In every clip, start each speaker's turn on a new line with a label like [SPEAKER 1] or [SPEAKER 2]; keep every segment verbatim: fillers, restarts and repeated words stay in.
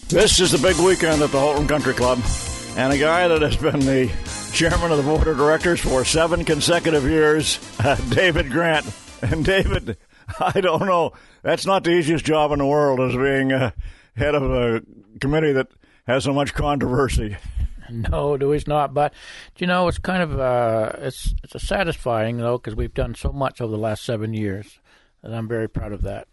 [SPEAKER 1] This is the big weekend at the Holton Country Club, and a guy that has been the chairman of the board of directors for seven consecutive years, uh, David Grant. And David, I don't know, that's not the easiest job in the world, as being uh, head of a committee that has so much controversy.
[SPEAKER 2] No, it is not. But you know, it's kind of uh, it's it's a satisfying though, because we've done so much over the last seven years, and I'm very proud of that.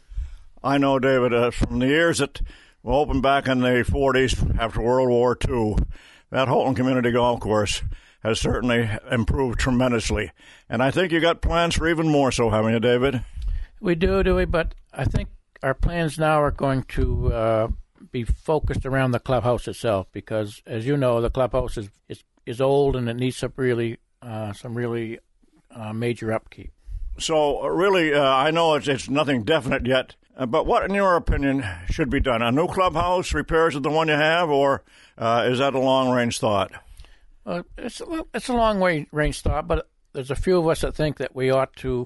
[SPEAKER 1] I know, David, uh, from the years that we opened back in the forties after World War Two, that Holton Community Golf Course has certainly improved tremendously. And I think you got plans for even more so, haven't you, David?
[SPEAKER 2] We do, do we? But I think our plans now are going to uh, be focused around the clubhouse itself, because, as you know, the clubhouse is is, is old and it needs some really uh, some really uh, major upkeep.
[SPEAKER 1] So, uh, really, uh, I know it's, it's nothing definite yet, uh, but what, in your opinion, should be done? A new clubhouse, repairs of the one you have, or uh, is that a long-range thought?
[SPEAKER 2] Uh, it's, well, it's a long-range thought, but there's a few of us that think that we ought to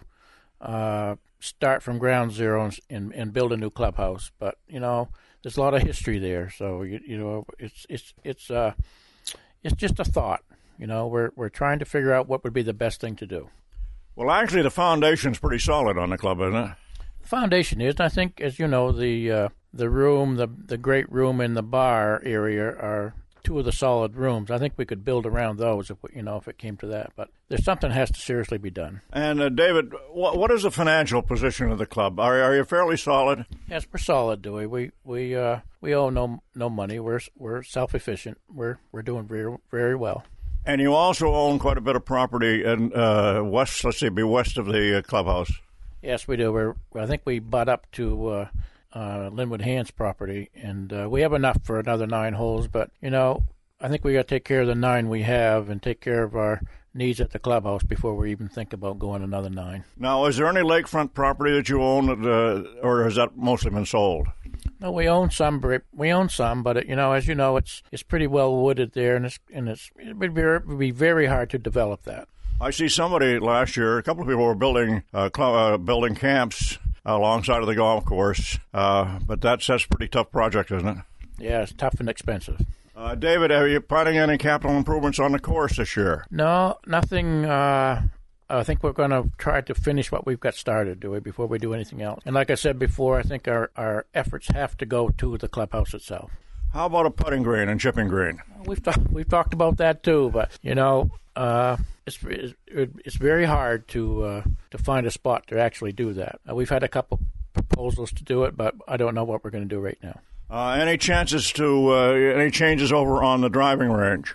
[SPEAKER 2] uh, start from ground zero and, and build a new clubhouse. But, you know, there's a lot of history there, so, you, you know, it's it's it's uh, it's just a thought. You know, we're we're trying to figure out what would be the best thing to do.
[SPEAKER 1] Well, actually, the foundation's pretty solid on the club, isn't it?
[SPEAKER 2] The foundation is. I think, as you know, the uh, the room, the the great room, and the bar area are two of the solid rooms. I think we could build around those if we, you know if it came to that. But there's something that has to seriously be done.
[SPEAKER 1] And uh, David, what, what is the financial position of the club? Are are you fairly solid?
[SPEAKER 2] Yes, we're solid, Dewey. We we uh, we owe no no money. We're we're self efficient. We're we're doing very very well.
[SPEAKER 1] And you also own quite a bit of property in uh, west, let's say, be west of the uh, clubhouse.
[SPEAKER 2] Yes, we do. We're I think we butt up to uh, uh, Linwood Hand's property, and uh, we have enough for another nine holes. But you know, I think we got to take care of the nine we have and take care of our needs at the clubhouse before we even think about going another nine.
[SPEAKER 1] Now, is there any lakefront property that you own, that, uh, or has that mostly been sold?
[SPEAKER 2] No, we own some. We own some, but it, you know, as you know, it's it's pretty well wooded there, and it's and it's it would be, it would be very hard to develop that.
[SPEAKER 1] I see somebody last year. A couple of people were building uh, cl- uh, building camps alongside of the golf course, uh, but that's that's a pretty tough project, isn't it?
[SPEAKER 2] Yeah, it's tough and expensive.
[SPEAKER 1] Uh, David, are you planning any capital improvements on the course this year?
[SPEAKER 2] No, nothing. Uh, I think we're going to try to finish what we've got started, do we, before we do anything else. And like I said before, I think our, our efforts have to go to the clubhouse itself.
[SPEAKER 1] How about a putting green and chipping green?
[SPEAKER 2] We've talked we've talked about that too, but you know, uh, it's it's very hard to uh, to find a spot to actually do that. Uh, we've had a couple proposals to do it, but I don't know what we're going to do right now.
[SPEAKER 1] Uh, any chances to uh, any changes over on the driving range?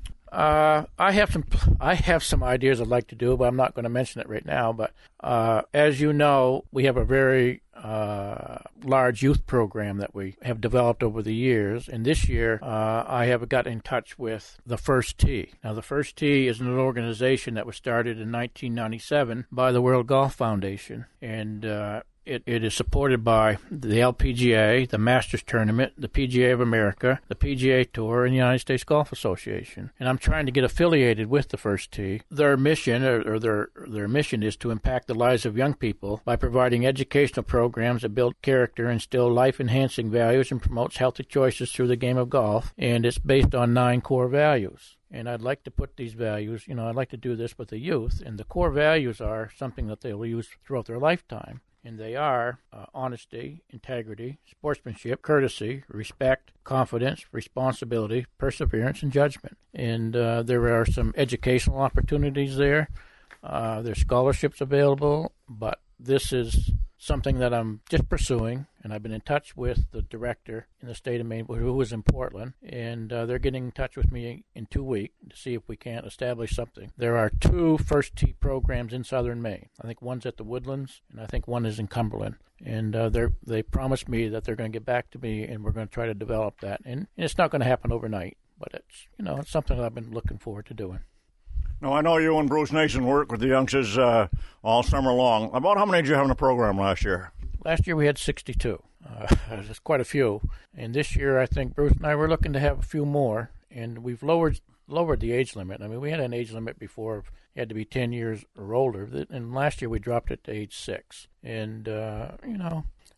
[SPEAKER 2] Uh, I have some I have some ideas I'd like to do, but I'm not going to mention it right now. But uh, as you know, we have a very uh, large youth program that we have developed over the years. And this year, uh, I have got in touch with the First Tee. Now, the First Tee is an organization that was started in nineteen ninety-seven by the World Golf Foundation, and uh, It, it is supported by the L P G A, the Masters Tournament, the P G A of America, the P G A Tour, and the United States Golf Association. And I'm trying to get affiliated with the First Tee. Their mission, or, or their their mission, is to impact the lives of young people by providing educational programs that build character, instill life-enhancing values, and promotes healthy choices through the game of golf. And it's based on nine core values. And I'd like to put these values, you know, I'd like to do this with the youth. And the core values are something that they'll use throughout their lifetime. And they are uh, honesty, integrity, sportsmanship, courtesy, respect, confidence, responsibility, perseverance, and judgment. And uh, there are some educational opportunities there. Uh, there's scholarships available, but this is something that I'm just pursuing, and I've been in touch with the director in the state of Maine, who is in Portland, and uh, they're getting in touch with me in two weeks to see if we can't establish something. There are two First Tee programs in southern Maine. I think one's at the Woodlands, and I think one is in Cumberland. And uh, they they promised me that they're going to get back to me, and we're going to try to develop that. And, and it's not going to happen overnight, but it's you know it's something that I've been looking forward to doing.
[SPEAKER 1] Now, I know you and Bruce Nason work with the youngsters uh, all summer long. About how many did you have in the program last year?
[SPEAKER 2] Last year we had sixty-two. Uh, there's quite a few. And this year I think Bruce and I were looking to have a few more. And we've lowered lowered the age limit. I mean, we had an age limit before. You had to be ten years or older. And last year we dropped it to age six. And, uh, you know,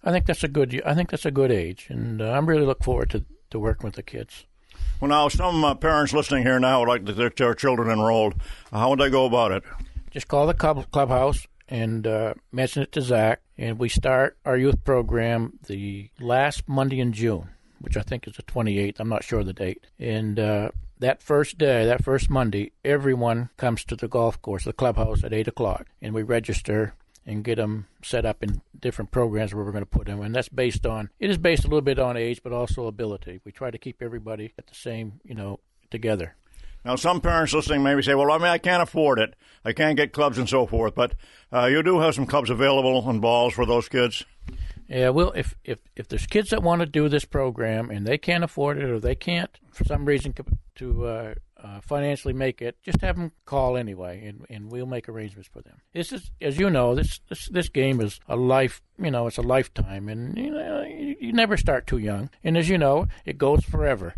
[SPEAKER 2] I think that's a good. I think that's a good age, and uh, I'm really looking forward to, to working with the kids.
[SPEAKER 1] Well, now some uh, parents listening here now would like to get their children enrolled. How would they go about it?
[SPEAKER 2] Just call the club, clubhouse and uh, mention it to Zach, and we start our youth program the last Monday in June, which I think is the twenty-eighth. I'm not sure of the date. And uh, that first day, that first Monday, everyone comes to the golf course, the clubhouse, at eight o'clock, and we register and get them set up in different programs where we're going to put them. And that's based on, it is based a little bit on age, but also ability. We try to keep everybody at the same, you know, together.
[SPEAKER 1] Now, some parents listening maybe say, well, I mean, I can't afford it. I can't get clubs and so forth. But uh, you do have some clubs available and balls for those kids?
[SPEAKER 2] Yeah, well, if, if, if there's kids that want to do this program and they can't afford it or they can't, for some reason, to uh, uh, financially make it, just have them call anyway, and, and we'll make arrangements for them. This is, as you know, this, this this game is a life, you know, it's a lifetime, and you know, you, you never start too young. And as you know, it goes forever.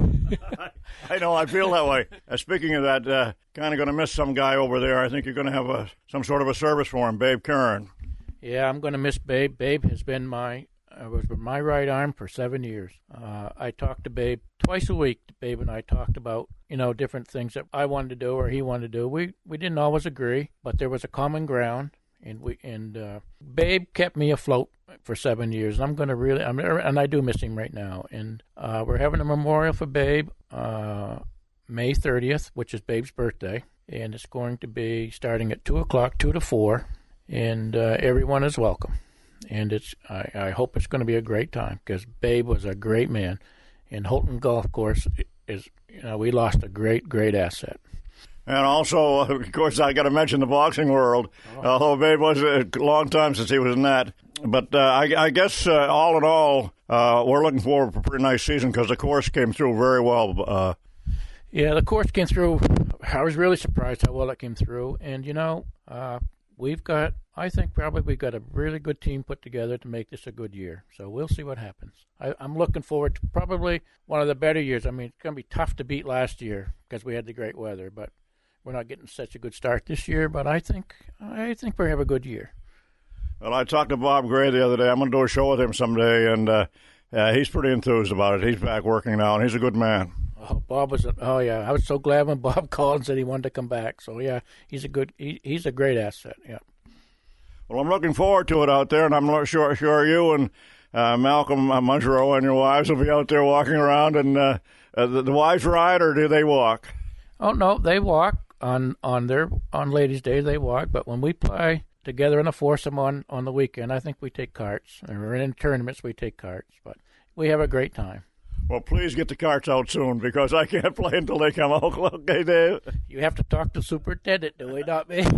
[SPEAKER 1] I know, I feel that way. Uh, speaking of that, uh, kind of going to miss some guy over there. I think you're going to have a, some sort of a service for him, Babe Curran.
[SPEAKER 2] Yeah, I'm going to miss Babe. Babe has been my uh, was my right arm for seven years. Uh, I talked to Babe twice a week. Babe and I talked about, you know, different things that I wanted to do or he wanted to do. We we didn't always agree, but there was a common ground, and we and uh, Babe kept me afloat for seven years. And I'm going to really, I'm, and I do miss him right now. And uh, we're having a memorial for Babe uh, May thirtieth, which is Babe's birthday, and it's going to be starting at two o'clock, two to four. And uh, everyone is welcome, and it's. I, I hope it's going to be a great time because Babe was a great man, and Holton Golf Course is. You know, we lost a great, great asset.
[SPEAKER 1] And also, of course, I got to mention the boxing world. Oh. Although Babe was a long time since he was in that, but uh, I, I guess uh, all in all, uh, we're looking forward to a pretty nice season because the course came through very well. Uh,
[SPEAKER 2] yeah, the course came through. I was really surprised how well it came through, and you know. Uh, We've got, I think probably we've got a really good team put together to make this a good year. So we'll see what happens. I, I'm looking forward to probably one of the better years. I mean, it's going to be tough to beat last year because we had the great weather, but we're not getting such a good start this year. But I think I think we're going to have a good year.
[SPEAKER 1] Well, I talked to Bob Gray the other day. I'm going to do a show with him someday, and uh, yeah, he's pretty enthused about it. He's back working now, and he's a good man.
[SPEAKER 2] Oh, Bob was. A, oh yeah, I was so glad when Bob called and said he wanted to come back. So yeah, he's a good. He, he's a great asset. Yeah.
[SPEAKER 1] Well, I'm looking forward to it out there, and I'm not sure sure you and uh, Malcolm Munro and your wives will be out there walking around. And uh, uh, the, the wives ride, or do they walk?
[SPEAKER 2] Oh no, they walk on on their on Ladies' Day. They walk, but when we play together in a foursome on on the weekend, I think we take carts. Or in tournaments, we take carts. But we have a great time.
[SPEAKER 1] Well, please get the carts out soon because I can't play until they come out. Okay, Dave?
[SPEAKER 2] You have to talk to the superintendent, do we not, me?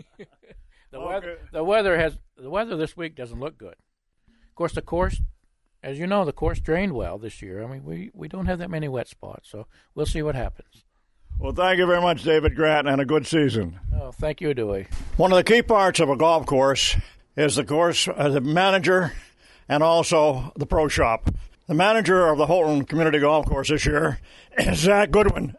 [SPEAKER 2] the
[SPEAKER 1] okay.
[SPEAKER 2] weather, the weather has the weather this week doesn't look good. Of course, the course, as you know, the course drained well this year. I mean, we, we don't have that many wet spots, so we'll see what happens.
[SPEAKER 1] Well, thank you very much, David Grant, and a good season.
[SPEAKER 2] Oh, thank you, Dewey.
[SPEAKER 1] One of the key parts of a golf course is the course, uh, the manager, and also the pro shop. The manager of the Holton Community Golf Course this year is Zach Goodwin.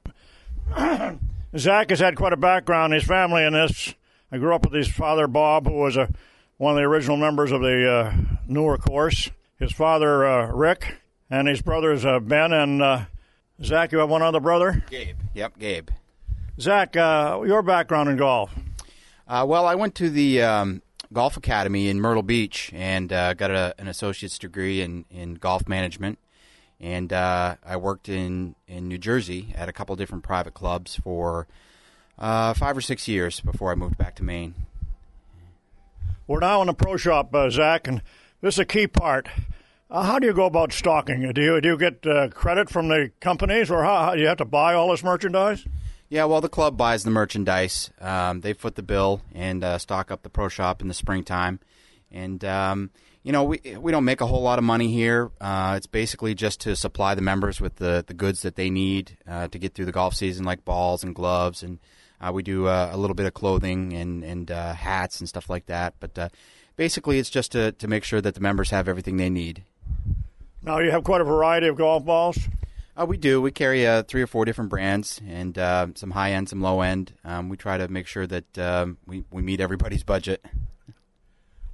[SPEAKER 1] Zach has had quite a background, his family in this. I grew up with his father, Bob, who was a, one of the original members of the uh, newer course. His father, uh, Rick, and his brothers, uh, Ben and uh, Zach. You have one other brother?
[SPEAKER 3] Gabe. Yep, Gabe.
[SPEAKER 1] Zach, uh, your background in golf?
[SPEAKER 3] Uh, well, I went to the um, Golf Academy in Myrtle Beach and uh, got a, an associate's degree in, in golf management. And uh, I worked in, in New Jersey at a couple different private clubs for uh, five or six years before I moved back to Maine.
[SPEAKER 1] We're now in the pro shop, uh, Zach, and this is a key part. Uh, how do you go about stocking? Do you do you get uh, credit from the companies, or how, how do you have to buy all this merchandise?
[SPEAKER 3] Yeah, well, the club buys the merchandise. Um, they foot the bill and uh, stock up the pro shop in the springtime. And, um, you know, we we don't make a whole lot of money here. Uh, it's basically just to supply the members with the, the goods that they need uh, to get through the golf season, like balls and gloves. And uh, we do uh, a little bit of clothing and, and uh, hats and stuff like that. But uh, basically it's just to, to make sure that the members have everything they need.
[SPEAKER 1] Now, you have quite a variety of golf balls?
[SPEAKER 3] Uh, we do. We carry uh, three or four different brands, and uh, some high-end, some low-end. Um, we try to make sure that um, we, we meet everybody's budget.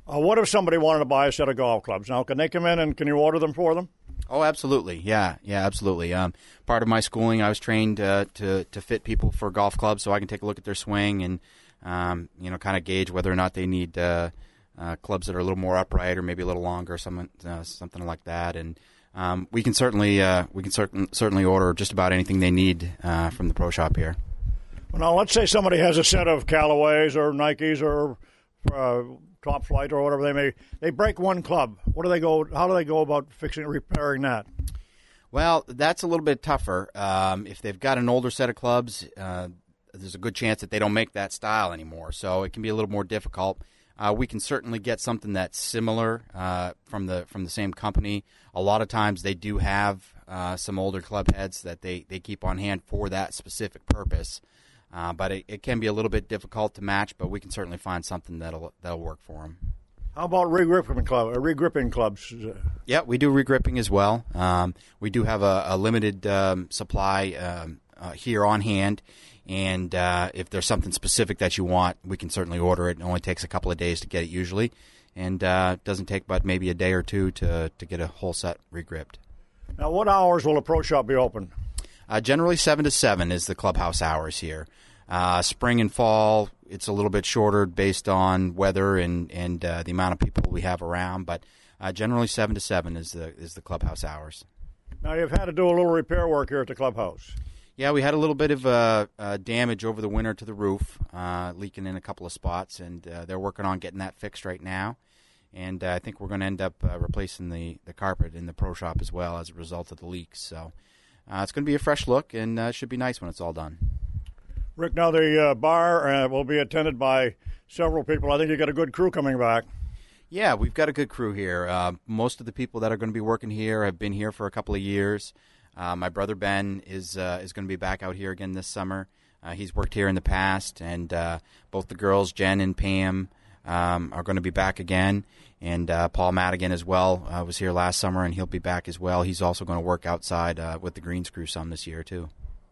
[SPEAKER 1] Uh, what if somebody wanted to buy a set of golf clubs? Now, can they come in and can you order them for them?
[SPEAKER 3] Oh, absolutely. Yeah, yeah, absolutely. Um, part of my schooling, I was trained uh, to to fit people for golf clubs, so I can take a look at their swing and um, you know, kind of gauge whether or not they need uh, uh, clubs that are a little more upright or maybe a little longer, something uh, something like that. And um, we can certainly uh, we can certain, certainly order just about anything they need uh, from the pro shop here.
[SPEAKER 1] Well, now let's say somebody has a set of Callaways or Nikes or uh, Top Flight or whatever they may. They break one club. What do they go? How do they go about fixing, repairing that?
[SPEAKER 3] Well, that's a little bit tougher. Um, if they've got an older set of clubs, uh, there's a good chance that they don't make that style anymore. So it can be a little more difficult. Uh, we can certainly get something that's similar uh, from the from the same company. A lot of times they do have uh, some older club heads that they, they keep on hand for that specific purpose. Uh, but it, it can be a little bit difficult to match, but we can certainly find something that'll that'll work for them.
[SPEAKER 1] How about regripping club? Uh, regripping clubs?
[SPEAKER 3] Yeah, we do regripping as well. Um, we do have a, a limited um, supply um, uh, here on hand, and uh, if there's something specific that you want, we can certainly order it. It only takes a couple of days to get it usually, and uh, it doesn't take but maybe a day or two to to get a whole set regripped.
[SPEAKER 1] Now, what hours will a pro shop be open?
[SPEAKER 3] Uh, generally, seven to seven is the clubhouse hours here. Uh, spring and fall, it's a little bit shorter based on weather and and uh, the amount of people we have around. But uh, generally, seven to seven is the is the clubhouse hours.
[SPEAKER 1] Now, you've had to do a little repair work here at the clubhouse.
[SPEAKER 3] Yeah, we had a little bit of uh, uh, damage over the winter to the roof, uh, leaking in a couple of spots, and uh, they're working on getting that fixed right now. And uh, I think we're going to end up uh, replacing the, the carpet in the pro shop as well as a result of the leaks. So uh, it's going to be a fresh look, and uh, it should be nice when it's all done.
[SPEAKER 1] Rick, now the uh, bar uh, will be attended by several people. I think you got a good crew coming back.
[SPEAKER 3] Yeah, we've got a good crew here. Uh, most of the people that are going to be working here have been here for a couple of years. Uh, my brother Ben is uh, is going to be back out here again this summer. Uh, he's worked here in the past, and uh, both the girls, Jen and Pam, um, are going to be back again. And uh, Paul Madigan as well uh, was here last summer, and he'll be back as well. He's also going to work outside uh, with the Greens crew some this year too.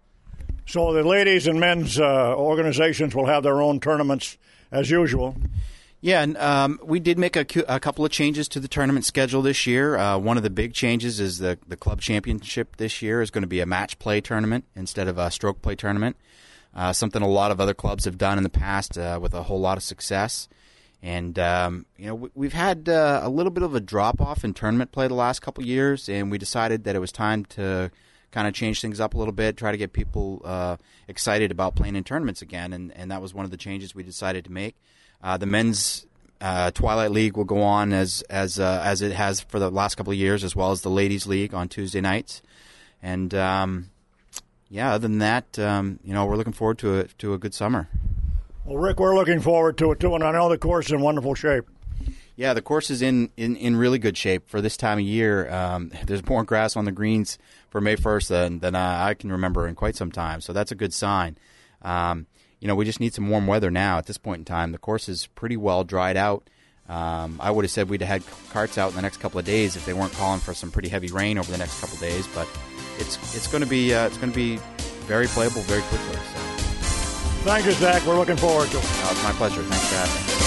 [SPEAKER 1] So the ladies and men's uh, organizations will have their own tournaments as usual.
[SPEAKER 3] Yeah, and um, we did make a, a couple of changes to the tournament schedule this year. Uh, one of the big changes is the, the club championship this year is going to be a match play tournament instead of a stroke play tournament, uh, something a lot of other clubs have done in the past uh, with a whole lot of success. And, um, you know, we, we've had uh, a little bit of a drop-off in tournament play the last couple of years, and we decided that it was time to kind of change things up a little bit, try to get people uh, excited about playing in tournaments again, and, and that was one of the changes we decided to make. Uh, the men's uh, Twilight League will go on as as uh, as it has for the last couple of years, as well as the Ladies League on Tuesday nights. And um, yeah, other than that, um, you know, we're looking forward to a to a good summer.
[SPEAKER 1] Well, Rick, we're looking forward to it too, and I know the course is in wonderful shape.
[SPEAKER 3] Yeah, the course is in, in, in really good shape for this time of year. Um, there's more grass on the greens for May first than, than I, I can remember in quite some time, so that's a good sign. Um, you know, we just need some warm weather now at this point in time. The course is pretty well dried out. Um, I would have said we'd have had carts out in the next couple of days if they weren't calling for some pretty heavy rain over the next couple of days, but it's it's going to be uh, it's going to be very playable very quickly. So.
[SPEAKER 1] Thank you, Zach. We're looking forward to it.
[SPEAKER 3] Uh, it's my pleasure. Thanks for having me.